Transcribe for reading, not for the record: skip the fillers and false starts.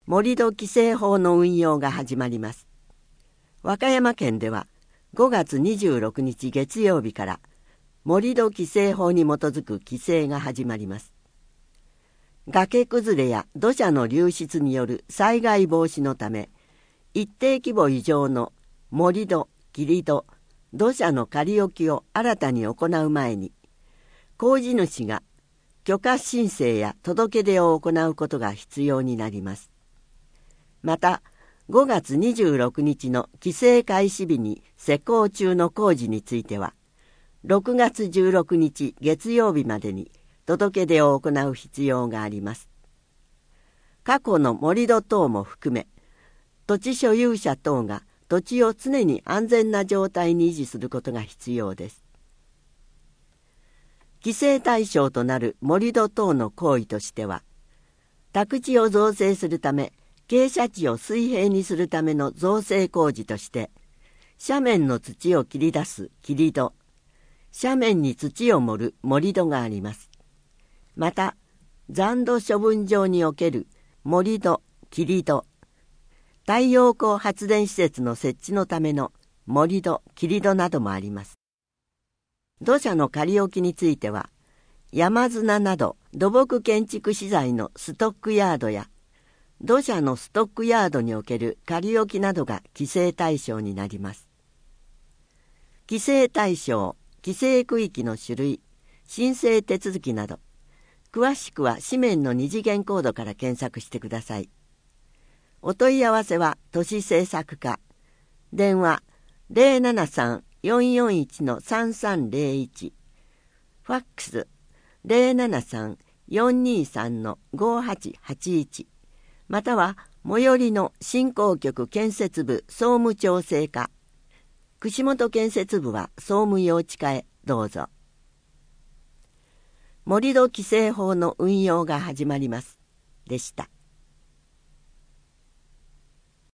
盛土規制法の運用が始まります。和歌山県では5月26日月曜日から盛土規制法に基づく規制が始まります。崖崩れや土砂の流出による災害防止のため、一定規模以上の盛土、切土、土砂の仮置きを新たに行う前に、工事主が許可申請や届け出を行うことが必要になります。また、5月26日の規制開始日に施工中の工事については、6月16日月曜日までに届け出を行う必要があります。過去の盛土等も含め、土地所有者等が土地を常に安全な状態に維持することが必要です。規制対象となる盛土等の行為としては、宅地を造成するため、傾斜地を水平にするための造成工事として、斜面の土を切り出す切土、斜面に土を盛る盛土があります。また、残土処分場における盛土、切土、太陽光発電施設の設置のための盛土、切土などもあります。土砂の仮置きについては、山砂など土木建築資材のストックヤードや、土砂のストックヤードにおける仮置きなどが規制対象になります。規制対象、規制区域の種類、申請手続きなど、詳しくは紙面の二次元コードから検索してください。お問い合わせは都市政策課、電話 073-441-3301、ファックス 073-423-5881、または最寄りの振興局建設部総務調整課、串本建設部は総務用地課へどうぞ。盛土規制法の運用が始まります。でした。